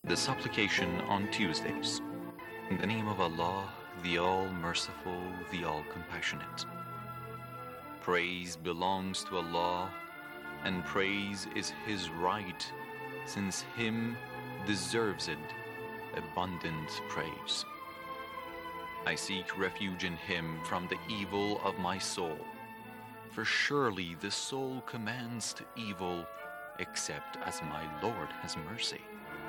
The supplication on Tuesdays. In the name of Allah, the All-Merciful, the All-Compassionate. Praise belongs to Allah, and praise is His right, since Him deserves it, abundant praise. I seek refuge in Him from the evil of my soul, for surely the soul commands to evil, except as my Lord has mercy.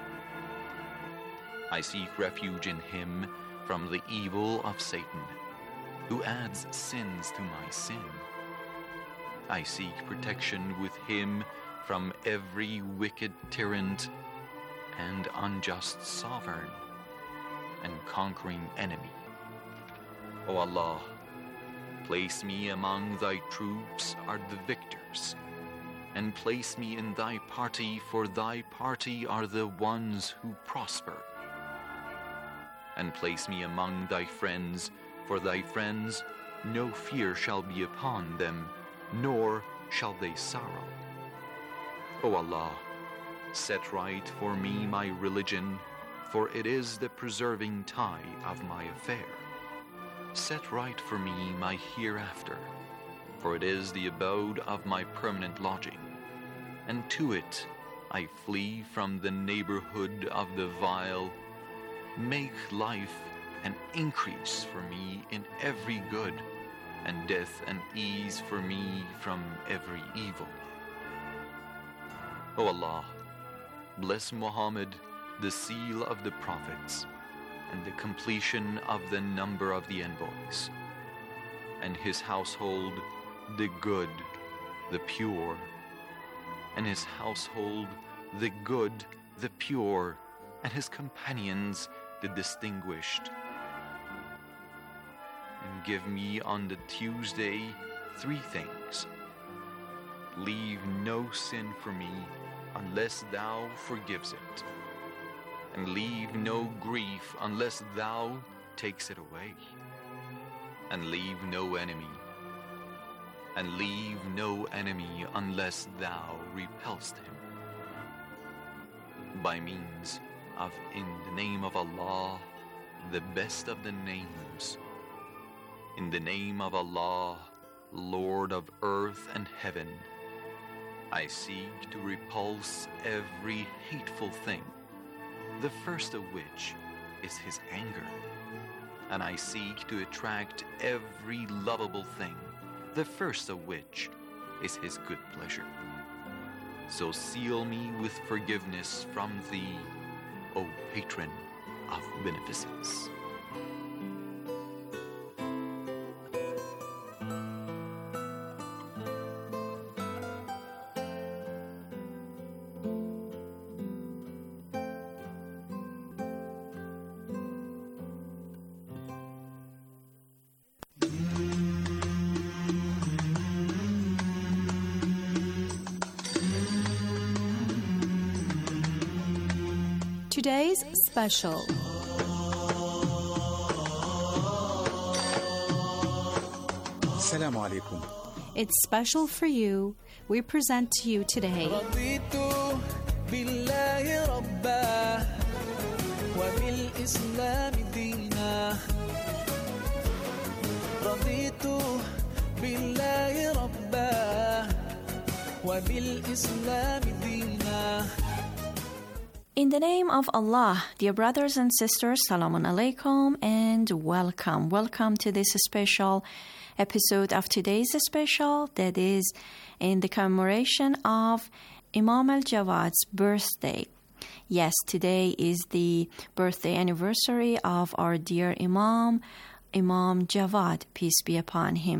I seek refuge in Him from the evil of Satan, who adds sins to my sin. I seek protection with Him from every wicked tyrant and unjust sovereign and conquering enemy. O Allah, place me among Thy troops are the victors, and place me in Thy party, for Thy party are the ones who prosper. And place me among Thy friends, for Thy friends no fear shall be upon them, nor shall they sorrow. O Allah, set right for me my religion, for it is the preserving tie of my affair. Set right for me my hereafter, for it is the abode of my permanent lodging, and to it I flee from the neighborhood of the vile. Make life an increase for me in every good, and death an ease for me from every evil. O Allah, bless Muhammad, the seal of the prophets, and the completion of the number of the envoys, and his household, the good, the pure, and his household, the good, the pure, and his companions, the distinguished. And give me on the Tuesday 3 things. Leave no sin for me unless Thou forgives it, and leave no grief unless Thou takes it away, and leave no enemy unless Thou repelst him. By means of in the name of Allah, the best of the names. In the name of Allah, Lord of earth and heaven, I seek to repulse every hateful thing, the first of which is His anger, and I seek to attract every lovable thing, the first of which is His good pleasure. So seal me with forgiveness from Thee, O Patron of beneficence. Today's special. Assalamu alaikum. It's special for you. We present to you today In the name of Allah, dear brothers and sisters, Salamun Alaikum and welcome. Welcome to this special episode of today's special that is in the commemoration of Imam al-Jawad's birthday. Yes, today is the birthday anniversary of our dear Imam Jawad, peace be upon him.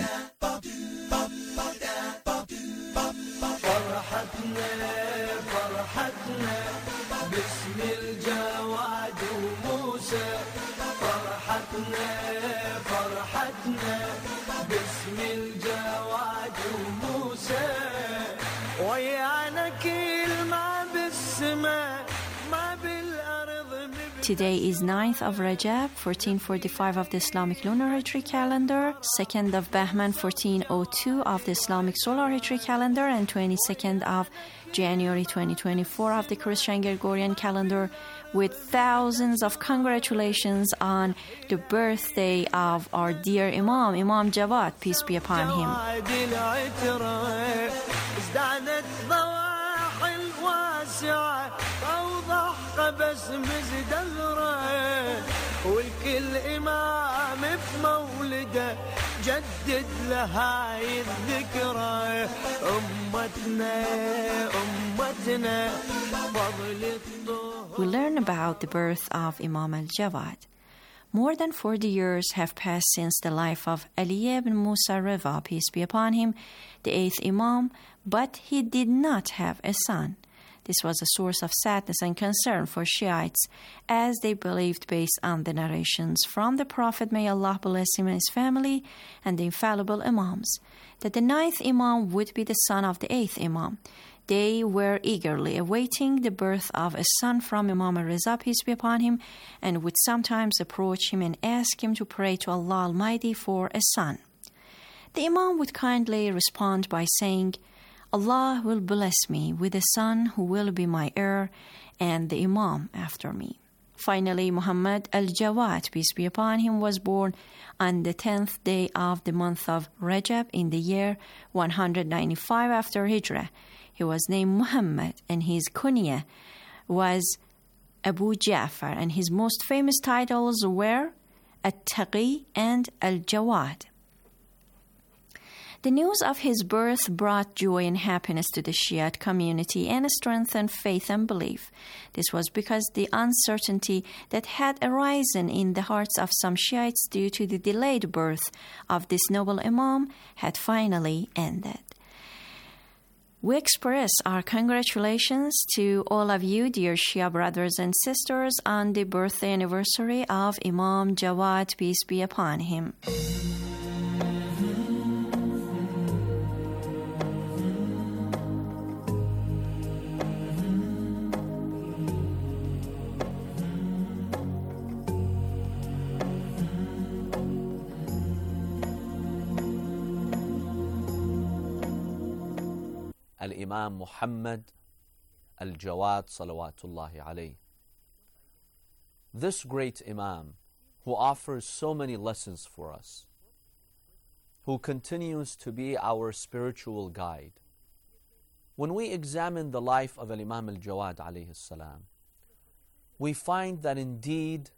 Today is 9th of Rajab, 1445 of the Islamic lunar Hijri calendar, 2nd of Bahman, 1402 of the Islamic solar Hijri calendar, and 22nd of January 2024 of the Christian Gregorian calendar, with thousands of congratulations on the birthday of our dear Imam, Imam Jawad, peace be upon him. والكل إمام في مولده جدد لهاي الذكرى أمتنا فضل الطهر. We learn about the birth of Imam al-Jawad. More than 40 years have passed since the life of Ali ibn Musa Riva, peace be upon him, the 8th Imam, but he did not have a son. This was a source of sadness and concern for Shiites, as they believed, based on the narrations from the Prophet, may Allah bless him and his family, and the infallible Imams, that the 9th Imam would be the son of the 8th Imam. They were eagerly awaiting the birth of a son from Imam al-Riza, peace be upon him, and would sometimes approach him and ask him to pray to Allah Almighty for a son. The Imam would kindly respond by saying, Allah will bless me with a son who will be my heir and the Imam after me. Finally, Muhammad al-Jawad, peace be upon him, was born on the 10th day of the month of Rajab in the year 195 after Hijrah. He was named Muhammad, and his kunya was Abu Ja'far, and his most famous titles were At-Taqi and Al-Jawad. The news of his birth brought joy and happiness to the Shiite community and strengthened faith and belief. This was because the uncertainty that had arisen in the hearts of some Shiites due to the delayed birth of this noble Imam had finally ended. We express our congratulations to all of you, dear Shia brothers and sisters, on the birthday anniversary of Imam Jawad, peace be upon him. Al-Imam Muhammad al-Jawad salawatullahi alayhi. This great Imam, who offers so many lessons for us, who continues to be our spiritual guide. When we examine the life of Imam al-Jawad alayhi salam, we find that indeed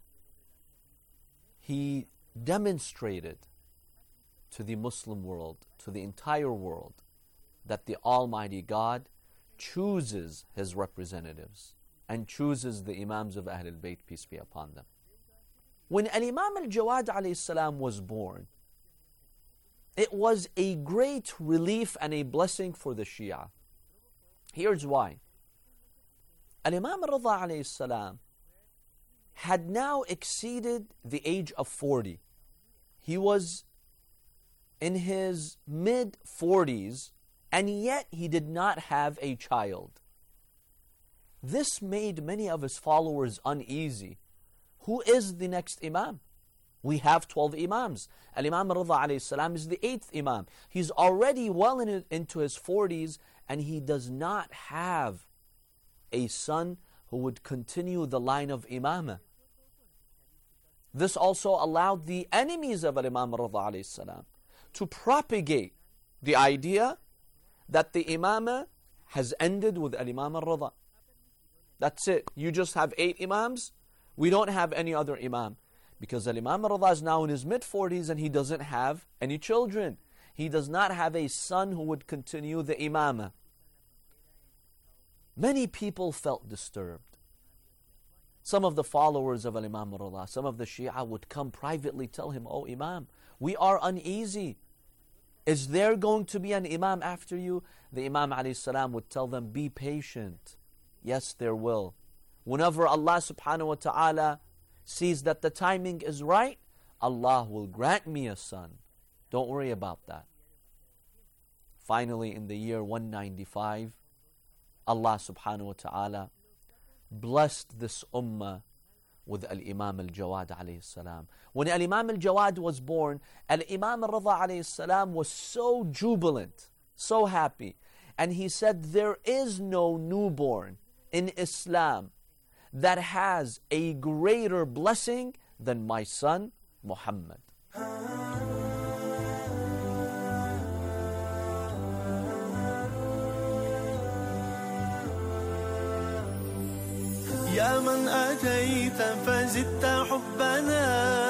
he demonstrated to the Muslim world, to the entire world, that the Almighty God chooses His representatives and chooses the Imams of Ahlul Bayt, peace be upon them. When Imam al-Jawad alayhi salam was born, it was a great relief and a blessing for the Shia. Here's why. Imam al-Rida alayhi salam had now exceeded the age of 40. He was in his mid-40s, and yet he did not have a child. This made many of his followers uneasy. Who is the next Imam? We have 12 Imams. Imam al-Rida alayhi salam is the 8th Imam. He's already well into his 40s, and he does not have a son who would continue the line of Imamah. This also allowed the enemies of Imam al-Rida alayhi salam to propagate the idea that the Imamah has ended with Imam al-Rida. That's it. You just have 8 Imams. We don't have any other Imam. Because Imam al-Rida is now in his mid-40s and he doesn't have any children. He does not have a son who would continue the Imamah. Many people felt disturbed. Some of the followers of Imam al-Rida, some of the Shia would come privately tell him, "Oh Imam, we are uneasy. Is there going to be an Imam after you?" The Imam alayhi salam would tell them, "Be patient. Yes, there will. Whenever Allah subhanahu wa ta'ala sees that the timing is right, Allah will grant me a son. Don't worry about that." Finally, in the year 195, Allah subhanahu wa ta'ala blessed this ummah with Al-Imam Al-Jawad alayhi salam. When Al-Imam Al-Jawad was born, Al-Imam Al-Rida alayhi salam was so jubilant, so happy. And he said, there is no newborn in Islam that has a greater blessing than my son Muhammad. يا من أتيت فزدت حبنا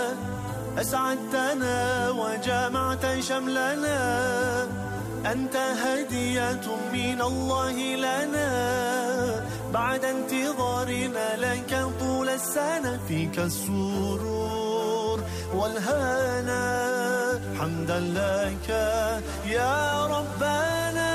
أسعدتنا وجمعت شملنا أنت هدية من الله لنا بعد انتظارنا لك طول السنة فيك السرور والهنا حمدا لك يا ربنا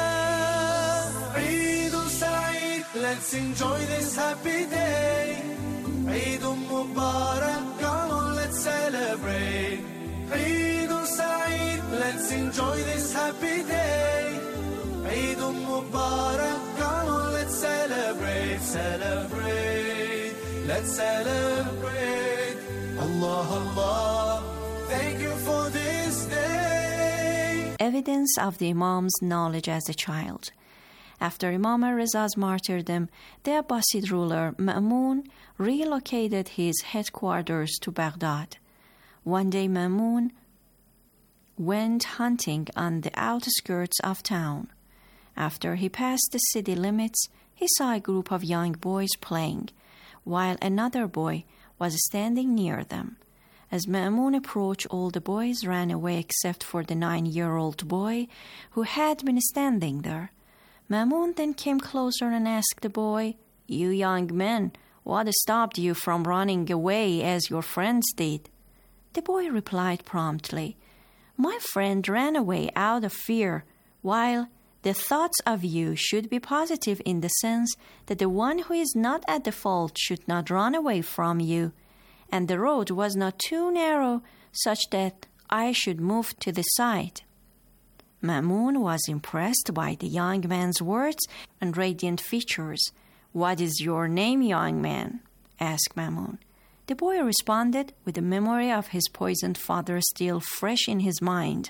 عيد سعيد let's enjoy this happy day عيد مبارك come on let's celebrate عيد سعيد let's enjoy this happy day عيد مبارك come on let's celebrate celebrate let's celebrate Allah Allah thank you for this day. Evidence of the Imam's knowledge as a child. After Imam al-Riza's martyrdom, the Abbasid ruler Ma'mun relocated his headquarters to Baghdad. One day Ma'mun went hunting on the outskirts of town. After he passed the city limits, he saw a group of young boys playing, while another boy was standing near them. As Ma'mun approached, all the boys ran away except for the 9-year-old boy who had been standing there. Ma'mun then came closer and asked the boy, "You young men, what stopped you from running away as your friends did?" The boy replied promptly, "My friend ran away out of fear, while the thoughts of you should be positive in the sense that the one who is not at the fault should not run away from you, and the road was not too narrow such that I should move to the side." Ma'mun was impressed by the young man's words and radiant features. "What is your name, young man?" asked Ma'mun. The boy responded with the memory of his poisoned father still fresh in his mind.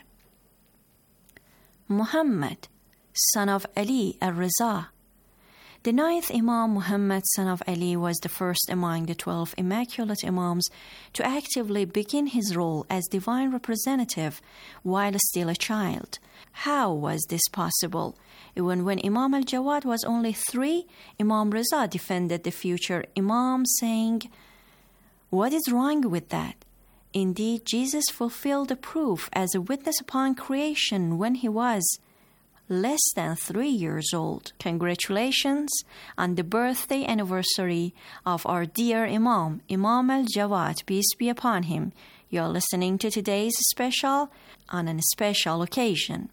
"Muhammad, son of Ali al-Riza." The 9th Imam Muhammad, son of Ali, was the first among the 12 immaculate Imams to actively begin his role as divine representative while still a child. How was this possible? Even when Imam al-Jawad was only 3, Imam Riza defended the future Imam, saying, "What is wrong with that? Indeed, Jesus fulfilled the proof as a witness upon creation when he was less than 3 years old. Congratulations on the birthday anniversary of our dear Imam, Imam al-Jawad, peace be upon him. You're listening to today's special on a special occasion."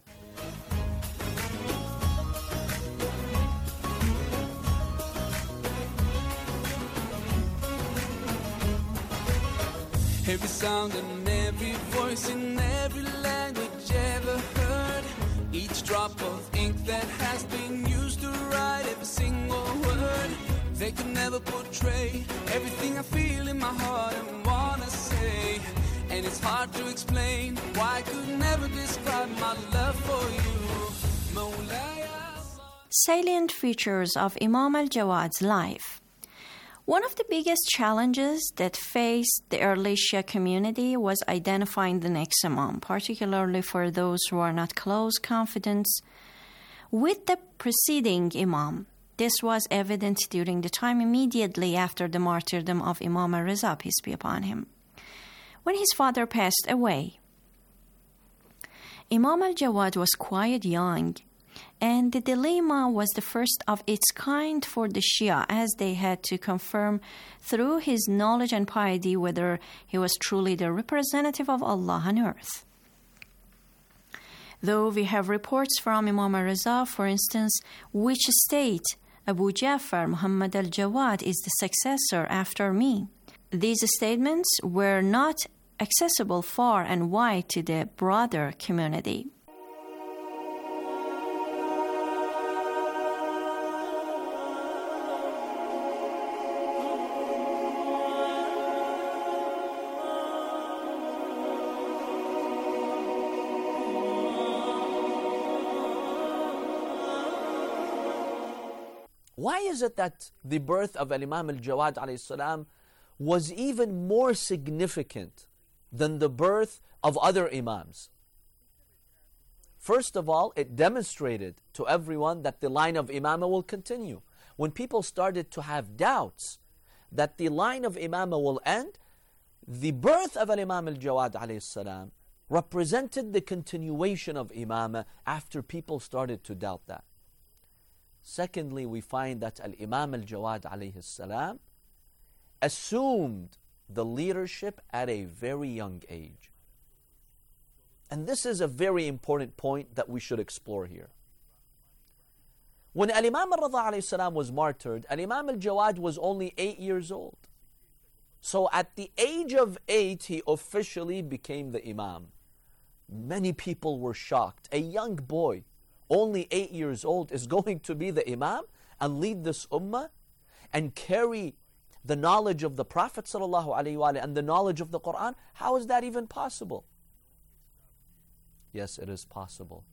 Every sound and every voice in every language ever heard, each drop of ink that has been used to write every single word, they could never portray everything I feel in my heart and wanna say. And it's hard to explain why I could never describe my love for you. Mawlaya. Salient features of Imam al-Jawad's life. One of the biggest challenges that faced the early Shia community was identifying the next Imam, particularly for those who are not close confidants with the preceding Imam. This was evident during the time immediately after the martyrdom of Imam al-Riza, peace be upon him, when his father passed away. Imam al-Jawad was quite young, and the dilemma was the first of its kind for the Shia, as they had to confirm through his knowledge and piety whether he was truly the representative of Allah on earth. Though we have reports from Imam al-Riza, for instance, which state Abu Ja'far Muhammad al-Jawad is the successor after me. These statements were not accessible far and wide to the broader community. Why is it that the birth of Imam al-Jawad alayhi salam was even more significant than the birth of other Imams? First of all, it demonstrated to everyone that the line of Imamah will continue. When people started to have doubts that the line of Imamah will end, the birth of Imam al-Jawad alayhi salam represented the continuation of Imamah after people started to doubt that. Secondly, we find that Imam al-Jawad alayhi salam assumed the leadership at a very young age. And this is a very important point that we should explore here. When Imam al-Rida alayhi salam was martyred, Imam al-Jawad was only 8 years old. So at the age of 8, he officially became the Imam. Many people were shocked. A young boy, only 8 years old, is going to be the Imam and lead this ummah and carry the knowledge of the Prophet ﷺ and the knowledge of the Quran. How is that even possible? Yes, it is possible.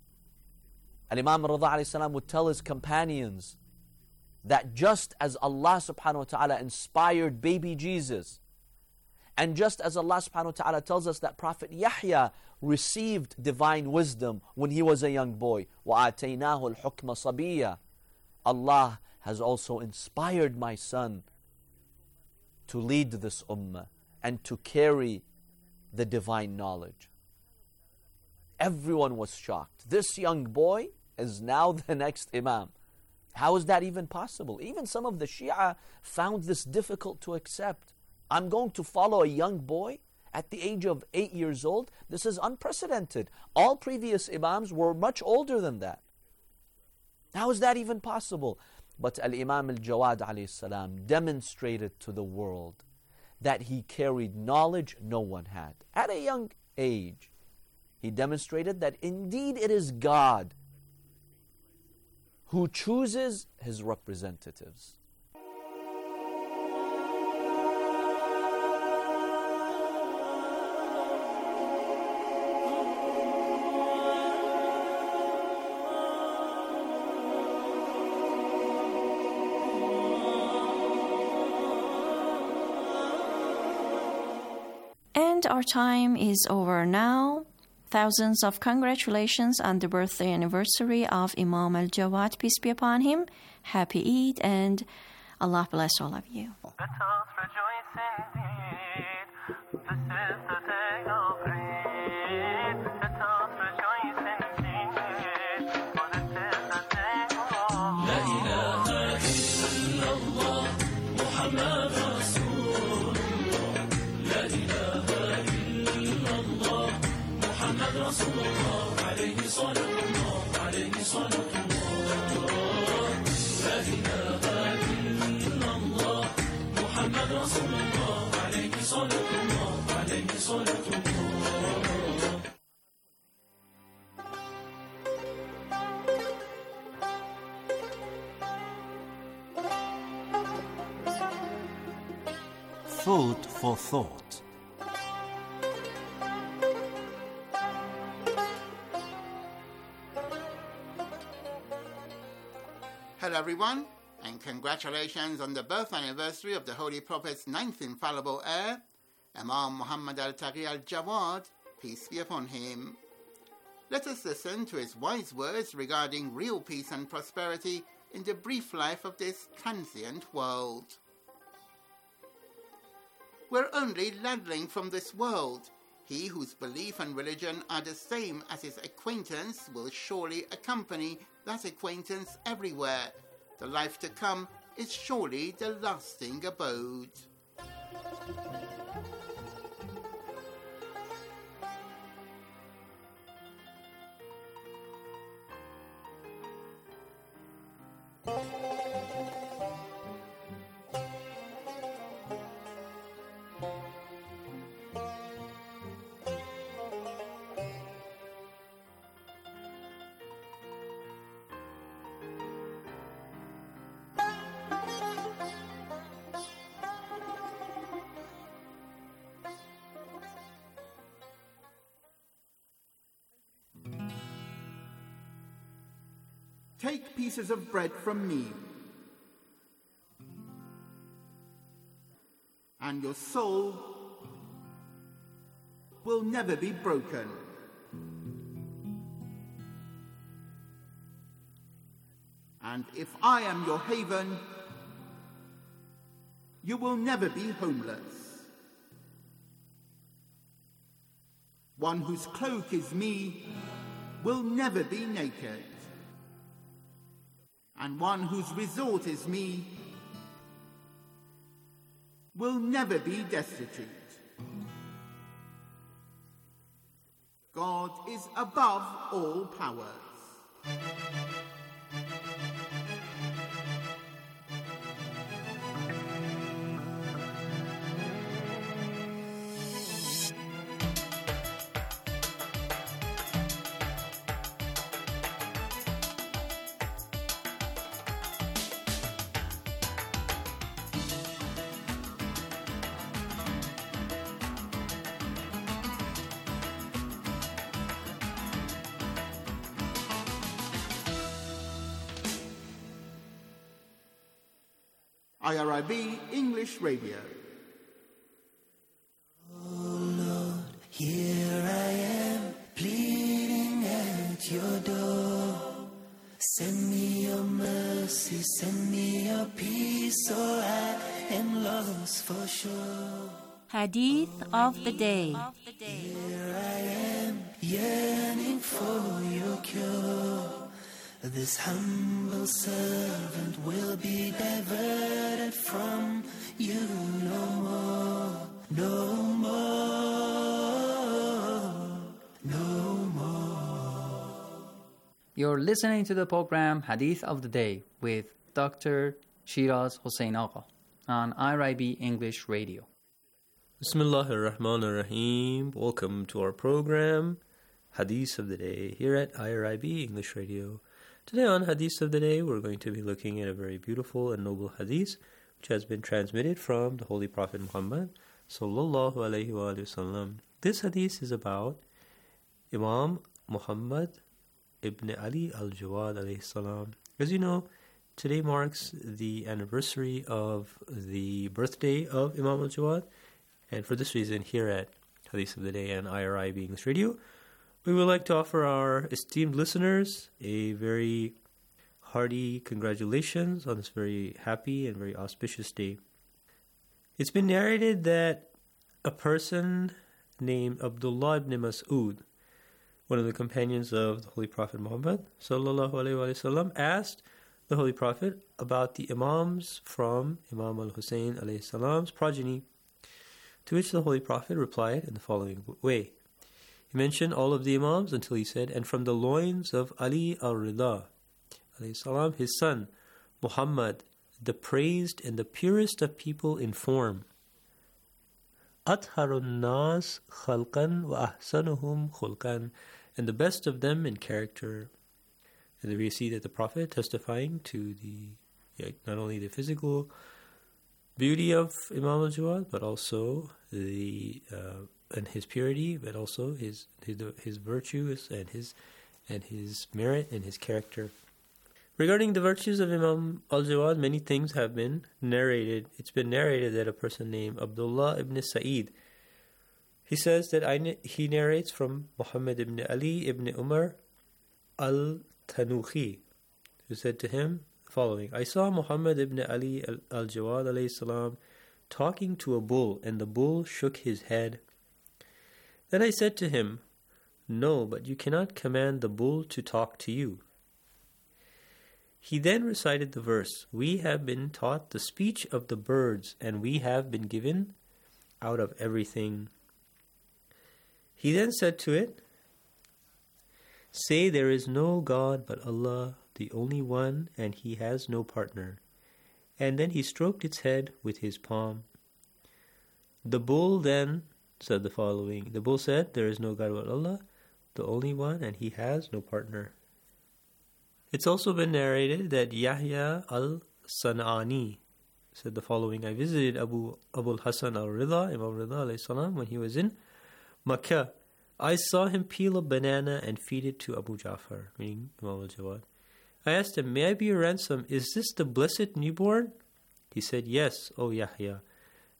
Imam al-Rida alayhi salam would tell his companions that just as Allah subhanahu wa ta'ala inspired baby Jesus, and just as Allah subhanahu wa ta'ala tells us that Prophet Yahya received divine wisdom when he was a young boy, وَآتَيْنَاهُ الْحُكْمَ صَبِيًّا, Allah has also inspired my son to lead this ummah and to carry the divine knowledge. Everyone was shocked. This young boy is now the next Imam. How is that even possible? Even some of the Shia found this difficult to accept. I'm going to follow a young boy at the age of 8 years old? This is unprecedented. All previous Imams were much older than that. How is that even possible? But Imam al-Jawad alayhi salam demonstrated to the world that he carried knowledge no one had. At a young age, he demonstrated that indeed it is God who chooses his representatives. And our time is over now. Thousands of congratulations on the birthday anniversary of Imam al-Jawad, peace be upon him. Happy Eid, and Allah bless all of you. Let us rejoice indeed. This is the day of Eid. Let us rejoice indeed. For this is the day of La ilaha illallah, Muhammad Rasulullah. La ilaha illallah, Muhammad Rasulullah. Alayhi salatullah, alayhi salatullah. La ilaha illallah, Muhammad Rasulullah. Alayhi salatullah, alayhi salatullah. Food for thought. Hello everyone, and congratulations on the birth anniversary of the Holy Prophet's ninth infallible heir, Imam Muhammad al-Taqi al-Jawad, peace be upon him. Let us listen to his wise words regarding real peace and prosperity in the brief life of this transient world. We're only ladling from this world. He whose belief and religion are the same as his acquaintance will surely accompany that acquaintance everywhere. The life to come is surely the lasting abode. Take pieces of bread from me. and your soul will never be broken. And if I am your haven, you will never be homeless. One whose cloak is me will never be naked. And one whose resort is me will never be destitute. God is above all powers. IRIB English Radio. Oh Lord, here I am, pleading at your door. Send me your mercy, send me your peace, or I am lost for sure. Hadith of the day. Here I am, yearning for your cure. This humble servant will be diverted from you no more, no more, no more. You're listening to the program Hadith of the Day with Dr. Shiraz Hossein Agha on IRIB English Radio. Bismillahir Rahmanir Rahim. Welcome to our program Hadith of the Day here at IRIB English Radio. Today on Hadith of the Day, we're going to be looking at a very beautiful and noble hadith which has been transmitted from the Holy Prophet Muhammad sallallahu alaihi wasallam. This hadith is about Imam Muhammad ibn Ali al-Jawad alayhi salam. As you know, today marks the anniversary of the birthday of Imam al-Jawad, and for this reason, here at Hadith of the Day and IRIB English Radio, we would like to offer our esteemed listeners a very hearty congratulations on this very happy and very auspicious day. It's been narrated that a person named Abdullah ibn Mas'ud, one of the companions of the Holy Prophet Muhammad sallallahu alaihi wasallam, asked the Holy Prophet about the Imams from Imam al-Hussein alayhi salam's progeny, to which the Holy Prophet replied in the following way. He mentioned all of the Imams until he said, and from the loins of Ali al-Rida alayhi salam, his son, Muhammad, the praised and the purest of people in form. Atharun nas khalqan wa ahsanuhum khulqan, and the best of them in character. And there we see that the Prophet testifying to the not only the physical beauty of Imam al-Jawad, but also the and his purity, but also his virtues and his merit and his character. Regarding the virtues of Imam al-Jawad, many things have been narrated. It's been narrated that a person named Abdullah ibn Sa'id, he says that he narrates from Muhammad ibn Ali ibn Umar al-Tanuhi, who said to him the following: I saw Muhammad ibn Ali al-Jawad alayhi salam talking to a bull, and the bull shook his head. Then I said to him, no, but you cannot command the bull to talk to you. He then recited the verse, we have been taught the speech of the birds, and we have been given out of everything. He then said to it, say there is no God but Allah, the only one, and He has no partner. And then he stroked its head with his palm. The bull then said the following. The bull said, there is no God but Allah, the only one, and He has no partner. It's also been narrated that Yahya al-San'ani said the following: I visited Abu al-Hasan al-Rida, Imam Rida alayhi salam, when he was in Makkah. I saw him peel a banana and feed it to Abu Ja'far, meaning Imam al-Jawad. I asked him, may I be your ransom? Is this the blessed newborn? He said, yes, O Yahya.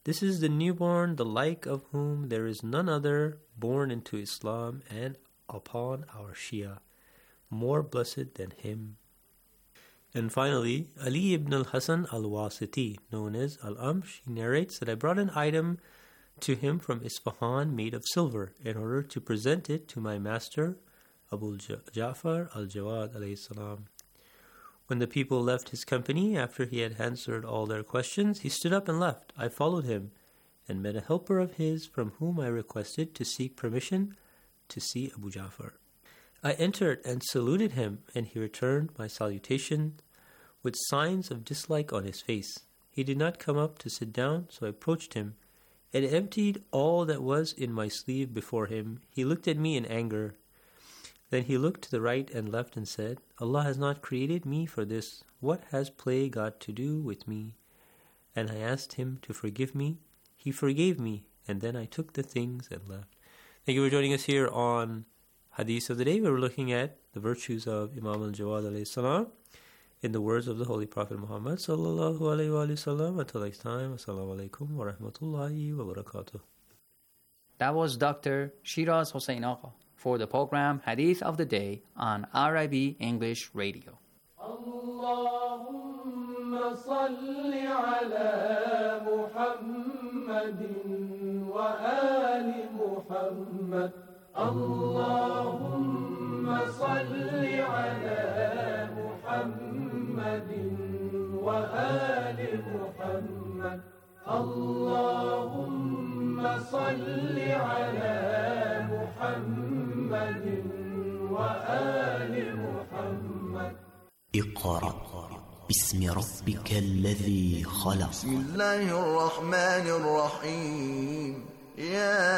This is the newborn, the like of whom there is none other, born into Islam and upon our Shia, more blessed than him. And finally, Ali ibn al-Hasan al-Wasiti, known as Al-Amsh, he narrates that I brought an item to him from Isfahan made of silver in order to present it to my master, Abu Ja'far al-Jawad alayhi salam. When the people left his company, after he had answered all their questions, he stood up and left. I followed him and met a helper of his from whom I requested to seek permission to see Abu Ja'far. I entered and saluted him, and he returned my salutation with signs of dislike on his face. He did not come up to sit down, so I approached him and emptied all that was in my sleeve before him. He looked at me in anger. Then he looked to the right and left and said, Allah has not created me for this. What has play got to do with me? And I asked him to forgive me. He forgave me, and then I took the things and left. Thank you for joining us here on Hadith of the Day. We're looking at the virtues of Imam al-Jawad alayhi salam in the words of the Holy Prophet Muhammad sallallahu alayhi wa sallam. Until next time, assalamu alaikum wa rahmatullahi wa barakatuh. That was Dr. Shiraz Hossein Agha for the program Hadith of the Day on RIB English Radio. Allahumma salli ala Muhammadin wa ali Muhammad. Allahumma salli ala Muhammadin wa ali Muhammad. Allahumma salli ala Muhammad wa ali Muhammad. اقرأ باسم ربك الذي خلق. بسم الله الرحمن الرحيم. يا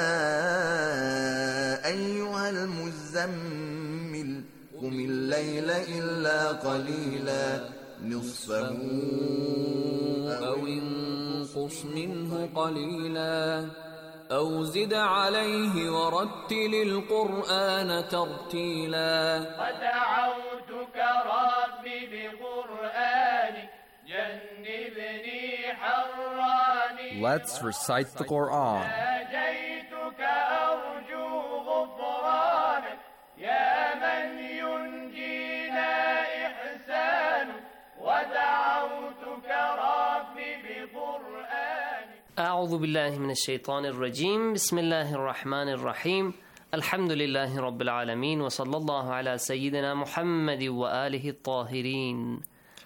أيها المزمل قم الليل إلا قليلا نصفه أو انقص منه قليلا أو زد عليه ورتل القرآن ترتيلا. ودعوتك ربي بقرآنك جنبني حراني. Let's recite the Quran. ناجيتك أرجو غفرانك يا من ينجينا إحسانك. ودعوتك ربي بقرآنك. أعوذ بالله من الشيطان الرجيم. بسم الله الرحمن الرحيم. الحمد لله رب العالمين وصلى الله على سيدنا محمد وآله الطاهرين.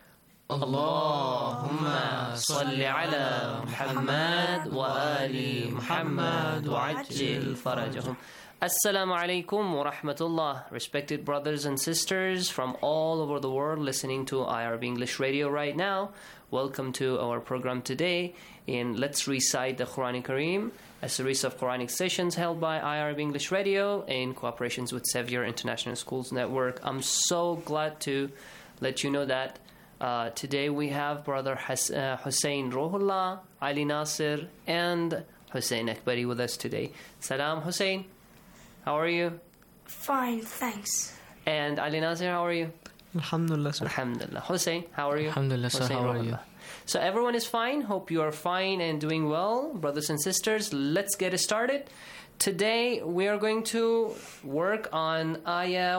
اللهم صل على محمد وآل محمد وعجل فرجهم. Assalamu alaikum wa rahmatullah. Respected brothers and sisters from all over the world listening to IRB English Radio right now, welcome to our program today in Let's Recite the Quran Kareem, a series of Quranic sessions held by IRB English Radio in cooperation with Sevier International Schools Network. I'm so glad to let you know that today we have Brother Hussein Rohullah, Ali Nasir, and Hussein Akbari with us today. Salam Hussein. How are you? Fine, thanks. And Ali Nasir, how are you? Alhamdulillah, sir. Alhamdulillah. Hussein, how are you? Alhamdulillah, sir. How are you? So everyone is fine. Hope you are fine and doing well. Brothers and sisters, let's get started. Today we are going to work on Ayah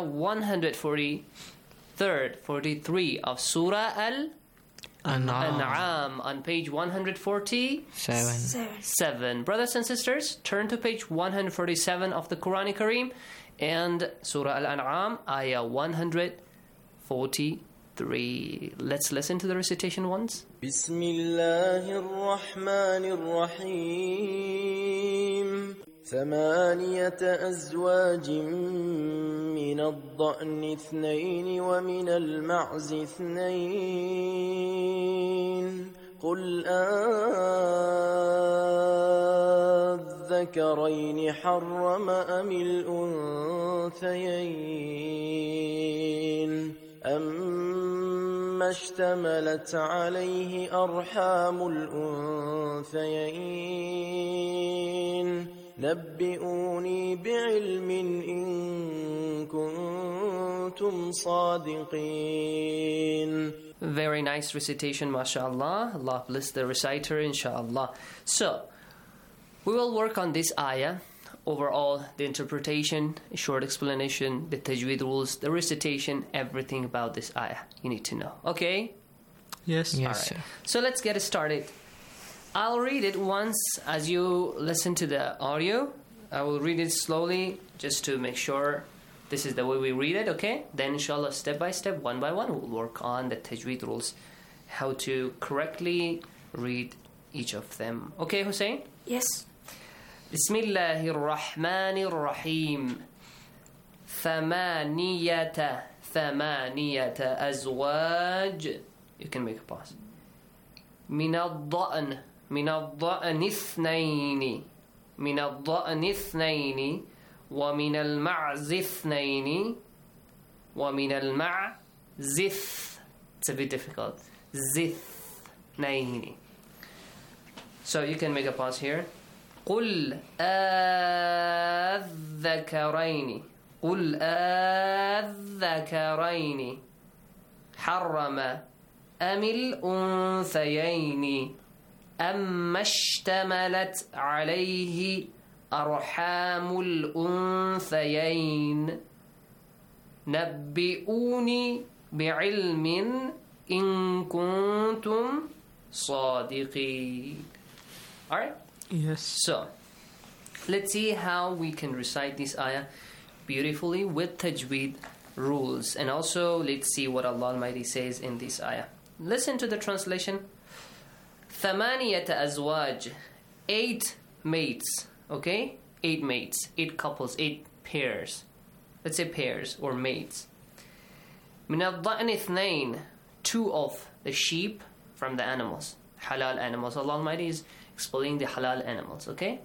143 of Surah Al-An'am on page 147. Brothers and sisters, turn to page 147 of the Quran Kareem and Surah Al-An'am, Ayah 143. Let's listen to the recitation once. Bismillahir Rahmanir Rahim. ثمانية أزواج من الضأن اثنين ومن المعز اثنين قل أذكرين حرم أم الأنثيين أما اشتملت عليه أرحام الأنثيين نبئوني بعلم إن كنتم صادقين. Very nice recitation, mashallah. Allah bless the reciter, inshallah. So, We will work on this ayah. Overall, the interpretation, a short explanation, the tajweed rules, the recitation, everything about this ayah you need to know. Okay? Yes. All right. So let's get started. I'll read it once as you listen to the audio. I will read it slowly just to make sure this is the way we read it, okay? Then inshallah, step by step, one by one, we'll work on the tajweed rules, how to correctly read each of them. Okay, Hussein? Yes. بسم الله الرحمن الرحيم ثمانية أزواج. You can make a pause. من الضأن اثنين ومن المعز اثنين ومن المعز It's a bit difficult. اثنين. So you can make a pause here. قل أذكرين حرم أم الأنثيين أما اشتملت عليه أرحام الأنثيين نبئوني بعلم إن كنتم صادقين. Alright? Yes. So, let's see how we can recite this ayah beautifully with tajweed rules. And also, let's see what Allah Almighty says in this ayah. Listen to the translation. ثمانية أزواج, 8 mates. Okay? 8 mates, 8 couples, 8 pairs. Let's say pairs or mates. من الضأن اثنين, 2 of the sheep from the animals. Halal animals. Allah Almighty is explaining the halal animals, okay?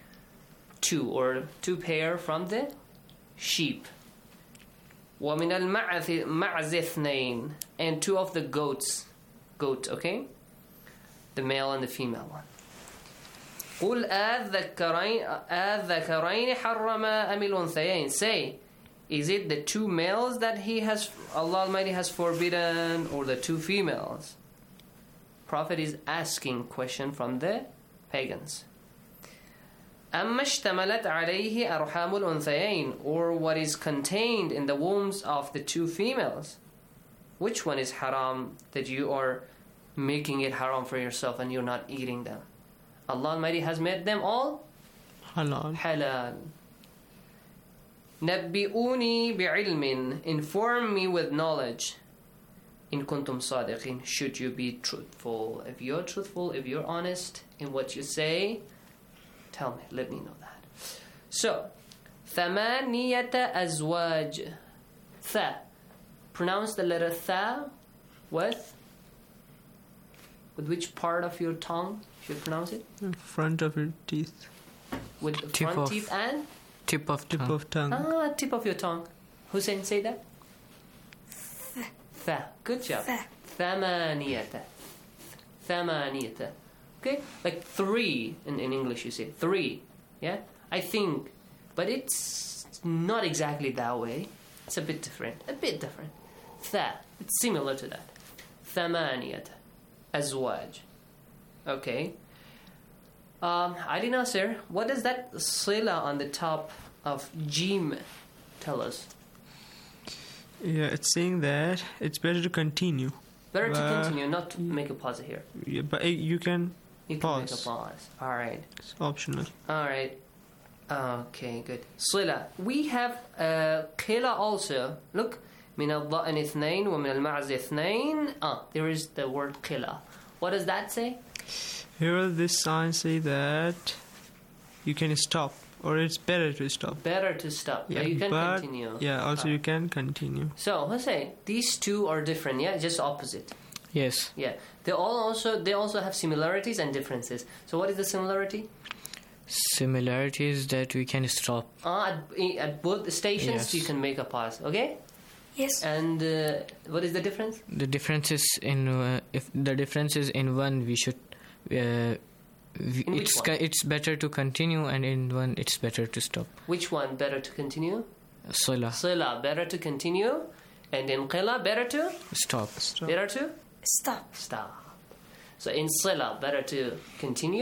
2 pair from the sheep. وَمِنَ الْمَعْزِ اثْنَيْن, and 2 of the goat, okay? The male and the female one. قُلْ أَذَّكَرَيْنِ حَرَّمَ أَمِ الْأُنْثَيَيْنِ. Say, is it the 2 males that Allah Almighty has forbidden, or the 2 females? Prophet is asking question from the pagans. أَمَّا اشْتَمَلَتْ عَلَيْهِ أَرْحَامُ الْأُنْثَيَيْنِ, or what is contained in the wombs of the 2 females. Which one is haram that you are making it haram for yourself and you're not eating them? Allah Almighty has made them all halal. نَبِّئُونِي بِعِلْمٍ, inform me with knowledge. In kuntum sadiqin, should you be truthful. If you're truthful, if you're honest in what you say, tell me, let me know that. So, ثمانية أزواج. Tha. Pronounce the letter tha with which part of your tongue should you pronounce it? Front of your teeth. With the front teeth and? Tip of tongue. Ah, tip of your tongue. Hussein, say that. Tha. Good job. ثمانية. Okay? Like 3 in English you say. 3. Yeah? I think. But it's not exactly that way. It's a bit different. Tha. It's similar to that. ثمانية أزواج. Okay. Ali Nasir, what does that sila on the top of Jim tell us? Yeah, it's saying that it's better to continue. Better to continue, not to make a pause here. Yeah, but you can pause. Make a pause. Alright. It's optional. Alright. Okay, good. Sila. We have qila also. Look. من الضأن اثنين ومن المعز اثنين. There is the word qila. What does that say? Here this sign say that you can stop, or it's better to stop. Better to stop. Yeah, you can continue. Yeah, also you can continue. So, Hussein, these 2 are different, yeah? Just opposite. Yes. Yeah. They also have similarities and differences. So what is the similarity? Similarities that we can stop. At both stations, yes. You can make a pause, okay? Yes. And what is the difference? The difference is in if the difference is in one, we should. It's better to continue, and in one it's better to stop. Which one better to continue? Sila. Sila better to continue, and in qila better to stop. Better to stop. So in sila better to continue,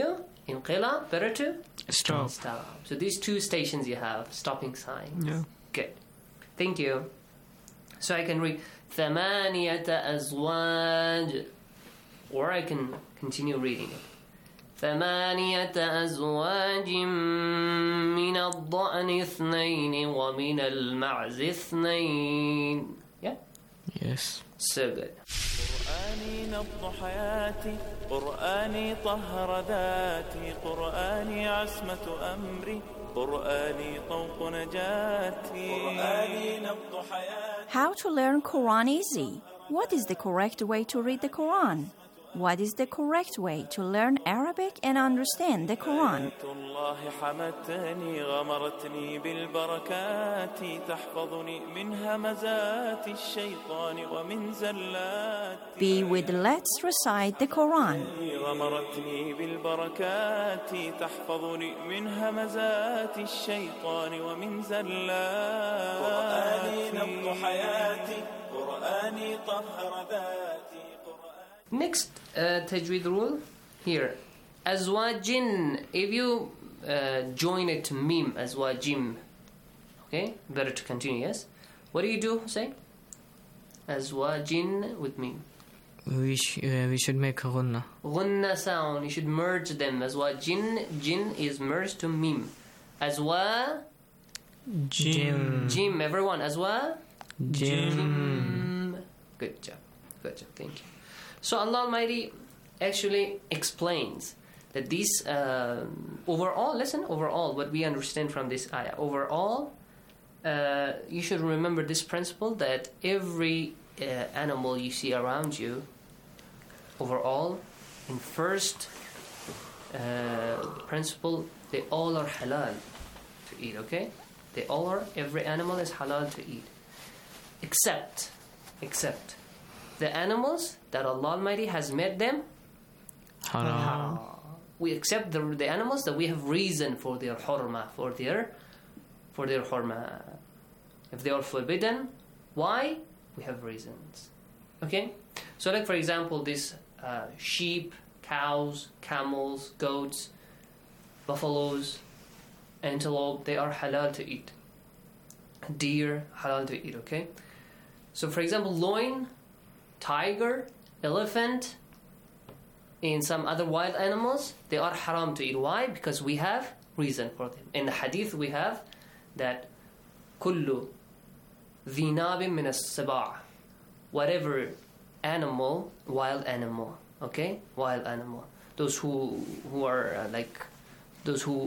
Inqilab, better to? Stop. Stop. So these two stations you have, stopping signs. Yeah. Good. Thank you. So I can read ثمانية أزواج, or I can continue reading it. ثمانية أزواج من الضأن اثنين ومن المعز اثنين. Yeah? Yes. So good. قرآني نبض حياتي قرآني طهر ذاتي قرآني عصمة أمري قرآني طوق نجاتي قرآني نبض حياتي. How to learn Quran easy? What is the correct way to read the Quran? What is the correct way to learn Arabic and understand the Quran? الله حمتني غمرتني بالبركات تحفظني من همزات الشيطان ومن زلات. Be with Let's Recite the Quran. غمرتني بالبركات تحفظني من همزات الشيطان ومن زلات. قرآني نبض حياتي قرآني طهر ذاتي. Next tajweed rule here. Azwajin. If you join it to mim, azwajim. Okay? Better to continue, yes? What do you do, Hussein? Azwajin with mim. We should make a ghunna. Ghunna sound. You should merge them. Azwajin. Jin is merged to mim. Azwa. Jim. Jim. Everyone. Azwa. Jim. Good job. Good job. Thank you. So Allah Almighty actually explains that this overall, listen, overall, what we understand from this ayah, overall, you should remember this principle that every animal you see around you, overall, in first principle, they all are halal to eat, okay? They all are, every animal is halal to eat. Except the animals that Allah Almighty has made them Haram. We accept the animals that we have reason for their hurma, for their hurma. If they are forbidden, why? We have reasons. Okay? So like for example, this sheep, cows, camels, goats, buffaloes, antelope, they are halal to eat. Deer, halal to eat, okay? So for example, loin, tiger, elephant, and some other wild animals, they are haram to eat. Why? Because we have reason for them. In the hadith we have that kullu ذي ناب من السباع, whatever animal, wild animal, okay? Wild animal. Those who are those who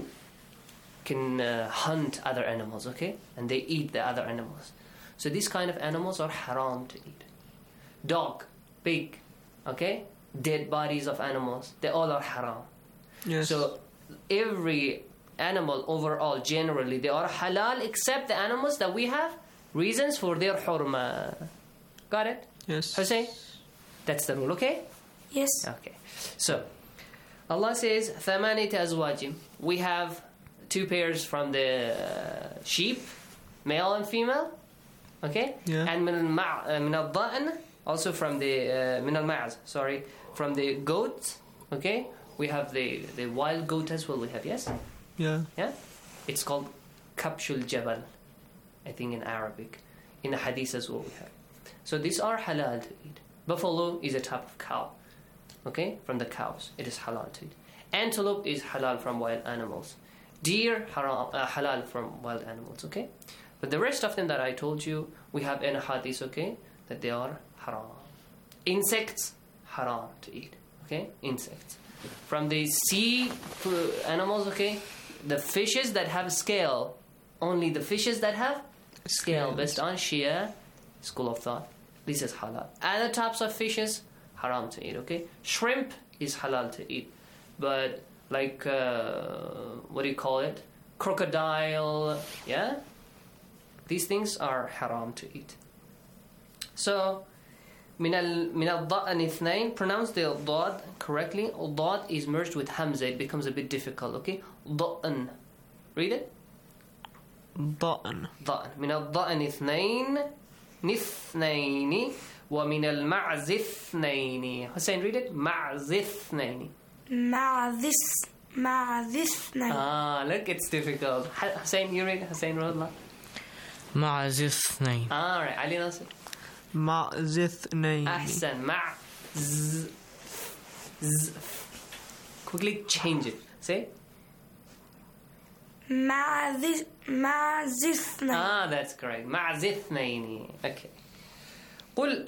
can hunt other animals, okay? And they eat the other animals. So these kind of animals are haram to eat. Dog, pig, okay? Dead bodies of animals, they all are haram. Yes. So every animal overall, generally, they are halal except the animals that we have reasons for their hurma. Got it? Yes. Hussein? That's the rule, okay? Yes. Okay. So, Allah says, ثَمَانِةَ أَزْوَاجٍ. We have two pairs from the sheep, male and female, okay? Yeah. And مِنَ الضَّأْن, also from the مِنَ الْمَعْزِ, sorry, from the goat, okay? We have the wild goat as well, we have, yes? Yeah. Yeah? It's called Kabshul Jabal, I think in Arabic. In the hadith as well we have. So these are halal to eat. Buffalo is a type of cow, okay? From the cows, it is halal to eat. Antelope is halal from wild animals. Deer, halal from wild animals, okay? But the rest of them that I told you, we have in a hadith, okay? That they are haram. Insects, haram to eat, okay? Insects. From the sea animals, okay? The fishes that have scale, only the fishes that have scale, based on Shia school of thought. This is halal. Other types of fishes, haram to eat, okay? Shrimp is halal to eat. But like, what do you call it? Crocodile, yeah? These things are haram to eat. So, من الضأن اثنين, pronounce the ضاد correctly. ضاد is merged with hamza, it becomes a bit difficult, okay? ضأن. Read it. ضأن. ضأن. من الضأن اثنين نثنين ومن المعز اثنين. Hussein, read it. معز اثنين. مع مع ذي اثنين. Look, it's difficult. Hussein, you read? Hussein wrote مع ذي اثنين. Alright, Ali Nasir. مع ذي اثنين. أحسن. مع z. Quickly change it. Say. مع ذي اثنين. That's correct. مع ذي اثنين. Okay. قل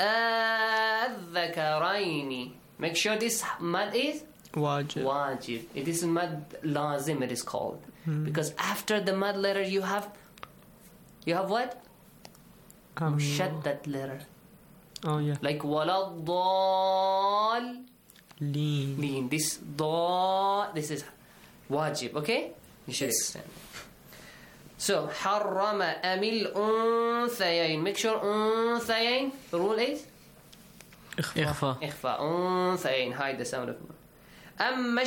الذكرين. Make sure this mad is wajib. It is mad lazim, it is called. Because after the mad letter you have what? Mushaddat letter. Oh yeah. Like wala dal. Lean. This is wajib, okay? You should extend. So, حرم أمل أنثيين. Make sure أنثيين. The rule is? إخفاء. أنثيين. Hide the sound of it. أما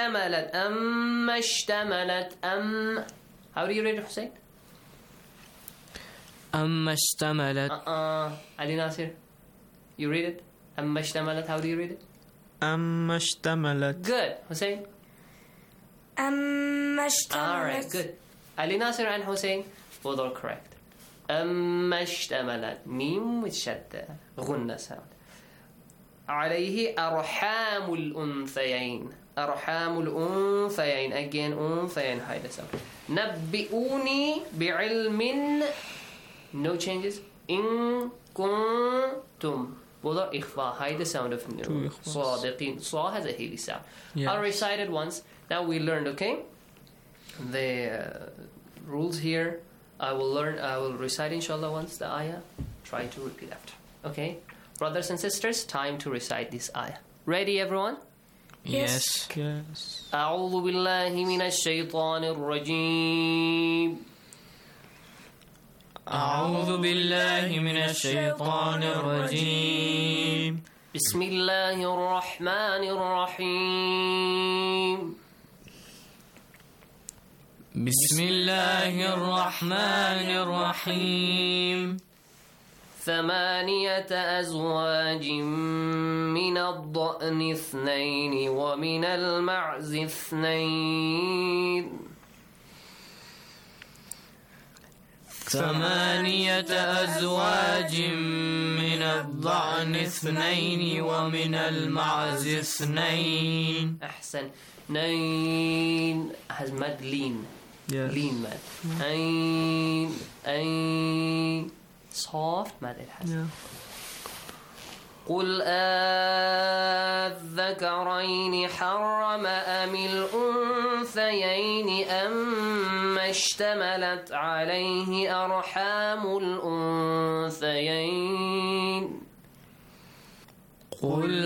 اشتملت. How do you read it, Hussein? أما اشتملت. Ali Nasir. You read it? أما اشتملت. How do you read it? أما اشتملت. Good. Hussein? أما اشتملت. Alright, good. Ali Nasir and Hussein, both are correct. أما اشتملت. ميم with شدة. غنة sound. عليه أرحام الأنثيين. Again, أنثيين. Hide the sound. نبئوني بعلم. No changes. إن كنتم. Both are إخفاء. Hide the sound of no. صادقين. صا has a heavy sound. Yes. I'll recite it once. Now we learned, okay? The rules here. I will recite inshallah once the ayah. Try to repeat after. Okay? Brothers and sisters, time to recite this ayah. Ready, everyone? Yes. أعوذ بالله من الشيطان الرجيم. أعوذ بالله من الشيطان الرجيم. بسم الله الرحمن الرحيم. بسم الله الرحمن الرحيم. 8 أزواج من الضأن 2 ومن المعز 2. 8 أزواج من الضأن 2 ومن المعز 2. أحسن. 9 has mad lean. Yes. Lean mad. Ain. Soft mad it has. Yeah. قل الذكرين حرم أم الأنثيين أما اشتملت عليه أرحام الأنثيين. قل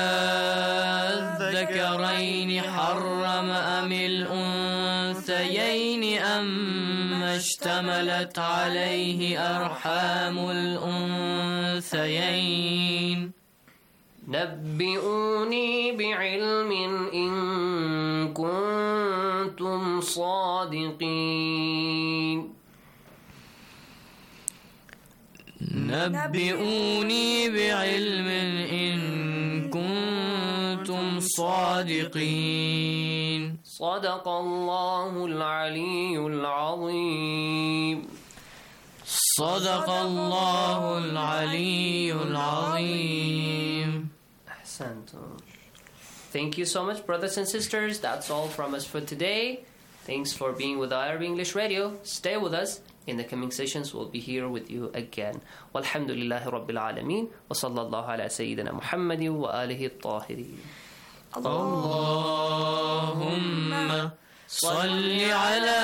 الذكرين حرم أم الأنثيين أما اشتملت عليه أرحام الأنثيين. نبئوني بعلم إن كنتم صادقين. نبئوني بعلم إن كنتم صادقين. صدق الله العلي العظيم. صدق الله العلي العظيم. أحسنتم. Thank you so much, brothers and sisters. That's all from us for today. Thanks for being with IRB English Radio. Stay with us. In the coming sessions, we'll be here with you again. Walhamdulillahi Rabbil Alameen. Wa sallallahu ala Sayyidina Muhammadin wa alihi at-tahirin. اللهم صل على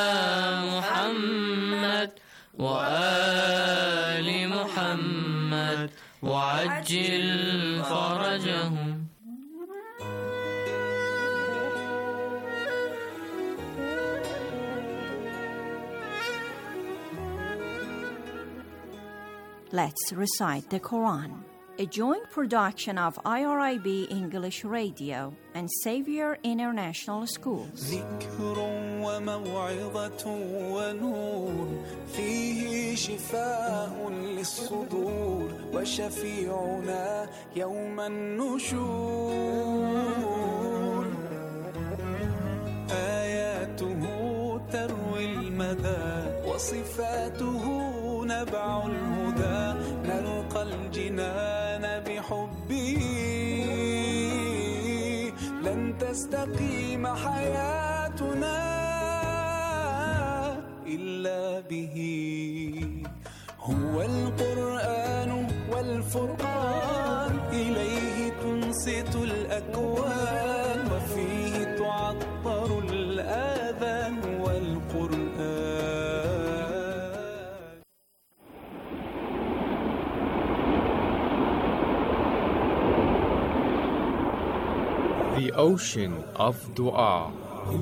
محمد وآل محمد وعجل فرجهم. Let's recite the Quran. A joint production of IRIB English Radio and Xavier International Schools. ذكر وموعظة ونور فيه شفاء للصدور وشفيعنا يوم النشور. وصفاته نبع الهدى نلقى الجنان بحبه لن تستقيم حياتنا إلا به هو القرآن والفرقان إليه تنصت الأكوان وفيه تعطر الآذان والقرآن. The ocean of dua.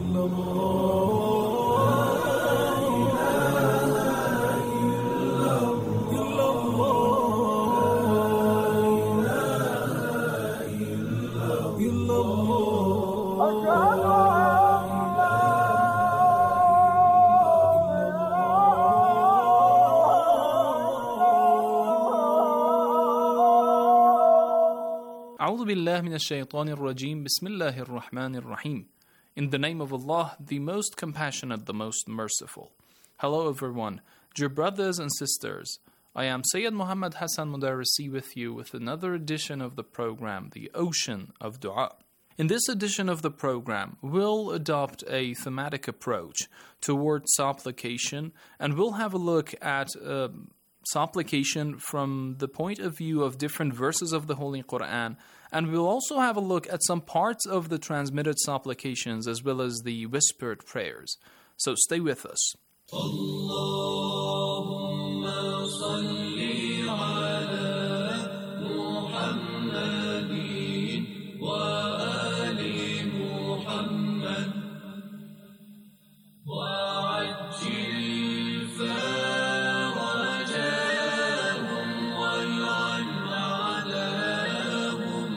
أعوذ بالله من الشيطان الرجيم بسم الله الرحمن الرحيم. In the name of Allah, the most compassionate, the most merciful. Hello everyone, dear brothers and sisters. I am Sayyid Muhammad Hassan Mudarrisi with you with another edition of the program, The Ocean of Dua. In this edition of the program, we'll adopt a thematic approach towards supplication, and we'll have a look at supplication from the point of view of different verses of the Holy Quran, and we'll also have a look at some parts of the transmitted supplications as well as the whispered prayers. So stay with us. Allahumma salli ala Muhammadin wa ali Muhammad wa ajil farajahum wal'an a'dahum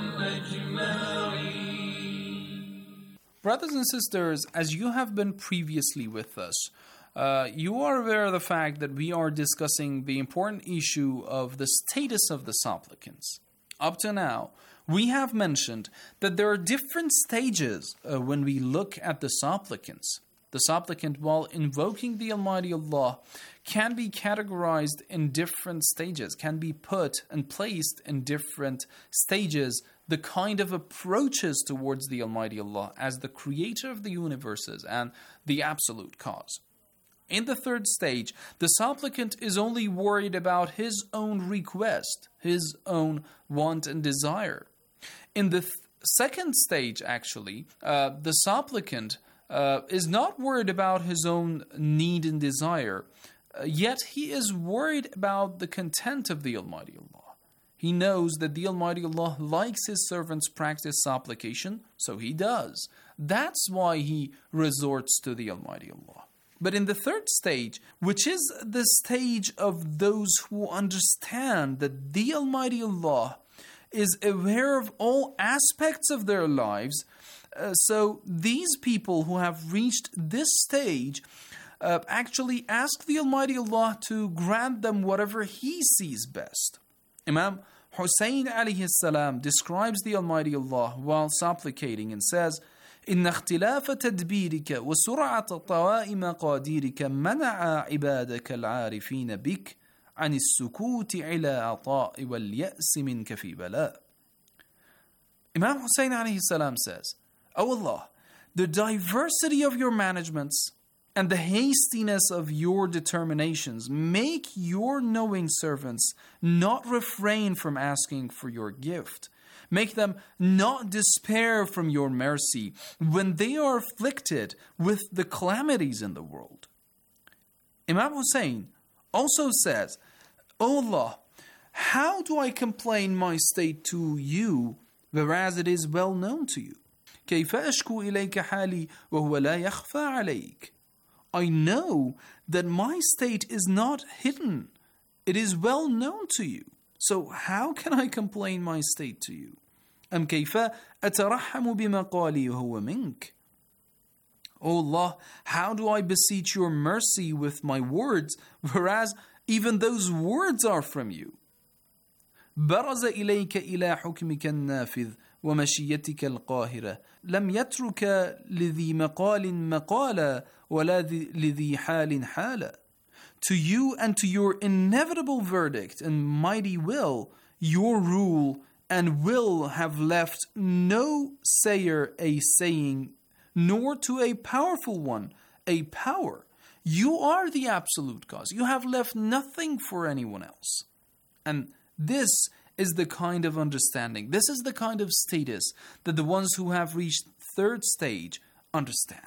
ajma'in. Brothers and sisters, as you have been previously with us, you are aware of the fact that we are discussing the important issue of the status of the supplicants. Up to now, we have mentioned that there are different stages when we look at the supplicants. The supplicant, while invoking the Almighty Allah, can be categorized in different stages, can be put and placed in different stages, the kind of approaches towards the Almighty Allah as the creator of the universes and the absolute cause. In the third stage, the supplicant is only worried about his own request, his own want and desire. In the second stage, actually, the supplicant is not worried about his own need and desire, yet he is worried about the content of the Almighty Allah. He knows that the Almighty Allah likes His servants practice supplication, so He does. That's why he resorts to the Almighty Allah. But in the third stage, which is the stage of those who understand that the Almighty Allah is aware of all aspects of their lives, so these people who have reached this stage actually ask the Almighty Allah to grant them whatever He sees best. Imam Hussein alayhi salam describes the Almighty Allah while supplicating and says, إن اختلاف تدبيرك وسرعة طواء مقاديرك منع عبادك العارفين بك عن السكوت إلى عطاء واليأس منك في بلاء. Imam Hussein alayhi salam says, O Allah, the diversity of your managements and the hastiness of your determinations make your knowing servants not refrain from asking for your gift. Make them not despair from your mercy when they are afflicted with the calamities in the world. Imam Hussein also says, O Allah, how do I complain my state to you, whereas it is well known to you? كيف أشكو إليك حالي وهو لا يخفى عليك. I know that my state is not hidden. It is well known to you. So how can I complain my state to you? أم كيف أترحم بمقالي وهو منك. O Allah, how do I beseech your mercy with my words, whereas even those words are from you? برز إليك إلى حكمك النافذ ومشيتك القاهرة لم يترك لذي مقال مقالا ولا لذي حال حالا. to you and to your inevitable verdict and mighty will, your rule and will have left no sayer a saying, nor to a powerful one a power. You are the absolute cause. You have left nothing for anyone else. And this is the kind of understanding, this is the kind of status that the ones who have reached third stage understand.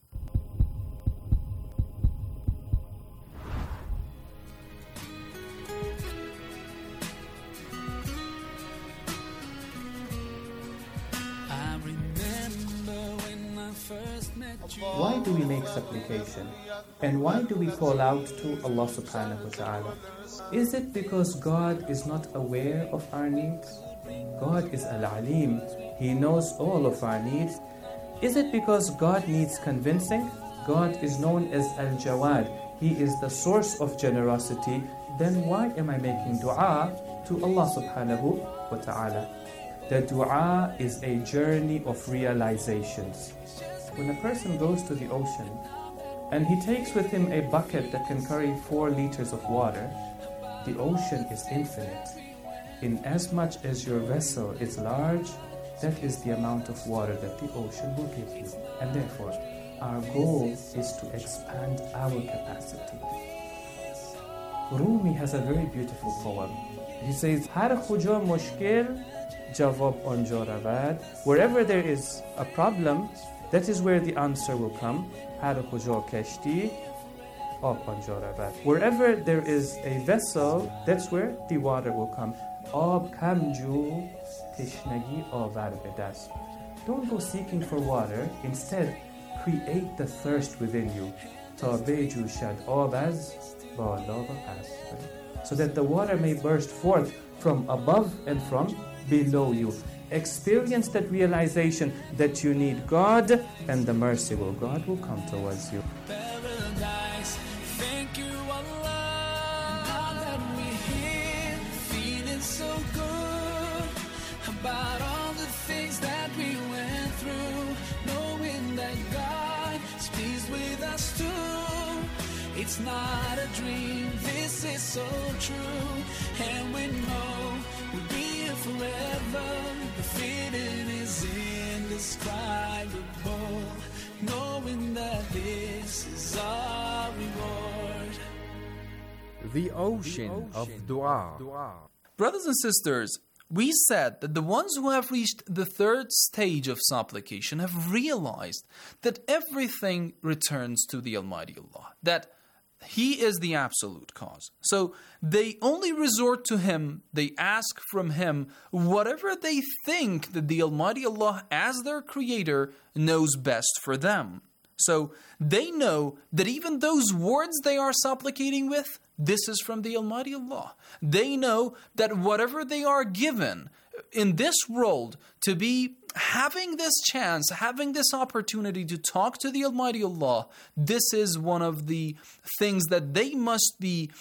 Why do we make supplication? And why do we call out to Allah subhanahu wa ta'ala? Is it because God is not aware of our needs? God is Al-Alim. He knows all of our needs. Is it because God needs convincing? God is known as Al-Jawad. He is the source of generosity. Then why am I making dua to Allah subhanahu wa ta'ala? The dua is a journey of realizations. When a person goes to the ocean and he takes with him a bucket that can carry 4 liters of water, the ocean is infinite. In as much as your vessel is large, that is the amount of water that the ocean will give you. And therefore, our goal is to expand our capacity. Rumi has a very beautiful poem. He says, Har khuja mushkil, jawab anja ravad. Wherever there is a problem, that is where the answer will come. Har khuja kashti, ab anja ravad. Wherever there is a vessel, that's where the water will come. Ab kamju tishnagi avar bedast. Don't go seeking for water. Instead, create the thirst within you. Ta beju shad abaz bala wa pas. So that the water may burst forth from above and from below you. Experience that realization that you need God, and the merciful God will come towards you. Paradise, thank you Allah. Now that we're here, feeling so good about all the things that we went through, knowing that God is pleased with us too. It's not a dream, this is so true, and we know we'll be here forever. The feeling is indescribable, knowing that this is our reward. The ocean of dua. Brothers and sisters, we said that the ones who have reached the third stage of supplication have realized that everything returns to the Almighty Allah, that He is the absolute cause. So they only resort to Him, they ask from Him whatever they think that the Almighty Allah as their creator knows best for them. So they know that even those words they are supplicating with, this is from the Almighty Allah. They know that whatever they are given in this world to be having this chance, having this opportunity to talk to the Almighty Allah, this is one of the things that they must be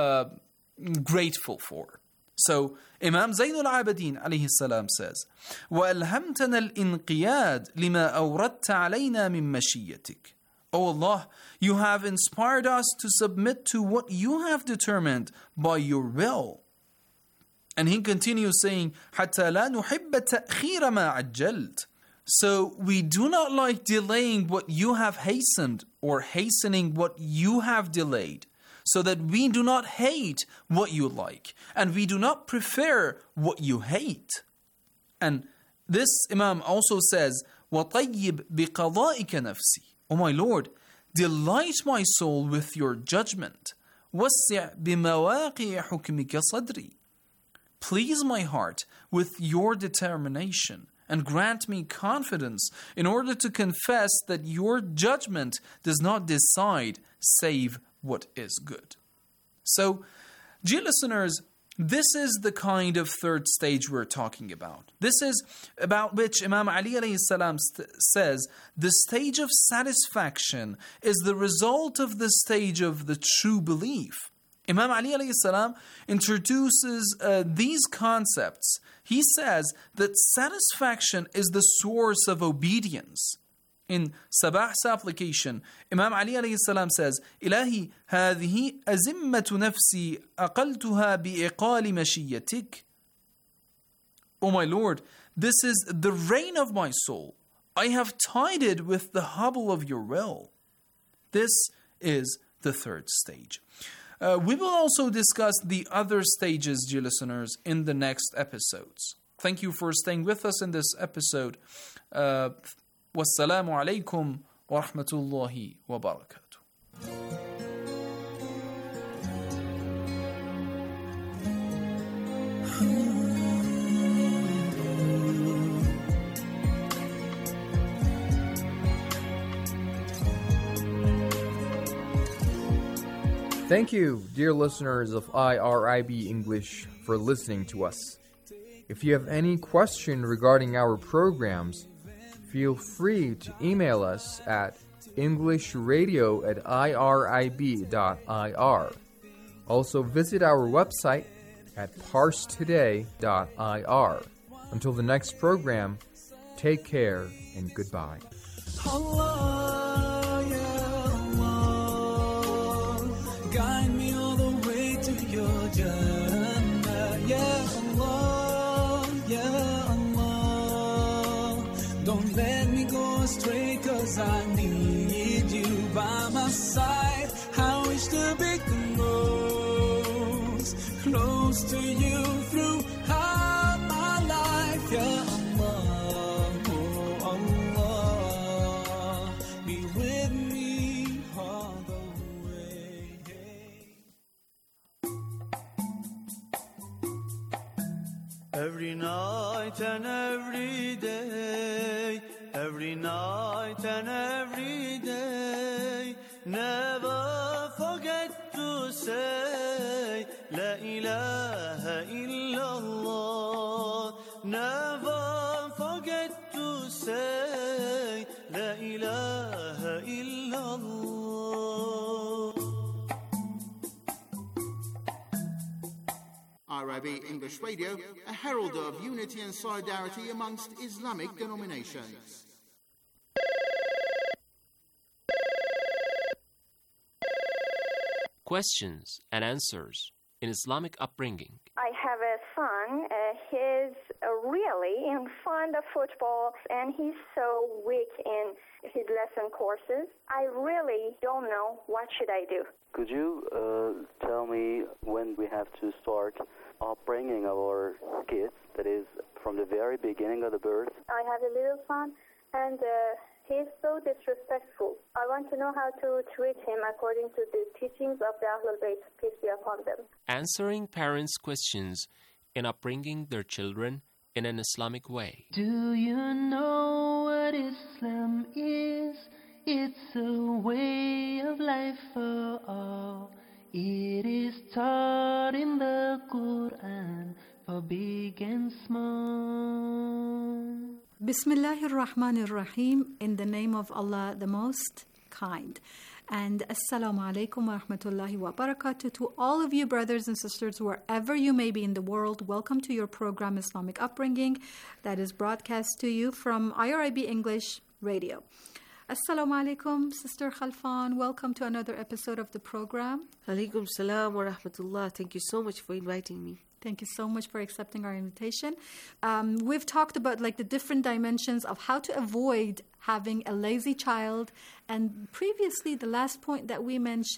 grateful for. So Imam Zayn al-Abidin alayhi salam says, وَأَلْهَمْتَنَا الْإِنْقِيَادِ لِمَا أَوْرَدْتَ عَلَيْنَا مِن مَشِيَّتِكَ. O Allah, you have inspired us to submit to what you have determined by your will. And he continues saying, حَتَّى لَا نُحِبَّ تَأْخِيرَ مَا عَجَّلْتَ. So we do not like delaying what you have hastened, or hastening what you have delayed, so that we do not hate what you like, and we do not prefer what you hate. And this Imam also says, وَطَيِّبْ بِقَضَائِكَ نَفْسِي. O my Lord, delight my soul with your judgment. وَسِّعْ بِمَوَاقِعِ حُكْمِكَ صَدْرِي. Please my heart with your determination, and grant me confidence in order to confess that your judgment does not decide save what is good. So, dear listeners, this is the kind of third stage we're talking about. This is about which Imam Ali alayhi salam says, the stage of satisfaction is the result of the stage of the true belief. Imam Ali alayhi salam introduces these concepts. He says that satisfaction is the source of obedience. In Sabah supplication, Imam Ali alayhi salam says, إلهي هذه أزمة نفسي أقلتها بإقال مشيتك. O my Lord, this is the reign of my soul. I have tied it with the hobble of your will. This is the third stage. We will also discuss the other stages, dear listeners, in the next episodes. Thank you for staying with us in this episode. Wassalamu alaikum wa rahmatullahi wa barakatuh. Thank you, dear listeners of IRIB English, for listening to us. If you have any question regarding our programs, feel free to email us at englishradio@irib.ir. Also visit our website at parstoday.ir. Until the next program, take care and goodbye. Guide me all the way to your Jannah, Ya Allah, Ya Allah. Don't let me go astray, 'cause I need you by my side. I wish to be close to you throughout my life, Ya Allah, oh Allah. Be with me all the way. Every night and every day, every night and every day, never forget to say La ilaha illallah. Never forget to say La ilaha illallah. IRIB English Radio, a herald of unity and solidarity amongst Islamic denominations. Questions and answers in Islamic upbringing. I have a son. He's really fond of football, and he's so weak in his lesson courses. I really don't know what should I do. Could you tell me when we have to start upbringing our kids, that is, from the very beginning of the birth? I have a little son, and he's so disrespectful. I want to know how to treat him according to the teachings of the Ahlul Bayt, peace be upon them. Answering parents' questions in upbringing their children in an Islamic way. Do you know what Islam is? It's a way of life for all. It is taught in the Quran for big and small. Bismillahir Rahmanir Rahim, in the name of Allah, the Most Kind. And Assalamu alaikum wa rahmatullahi wa barakatuh to all of you brothers and sisters wherever you may be in the world. Welcome to your program Islamic Upbringing that is broadcast to you from IRIB English Radio. Assalamu alaikum, Sister Khalfan. Welcome to another episode of the program. Alaikum salam wa rahmatullah. Thank you so much for inviting me. Thank you so much for accepting our invitation. We've talked about the different dimensions of how to avoid having a lazy child. And previously, the last point that we mentioned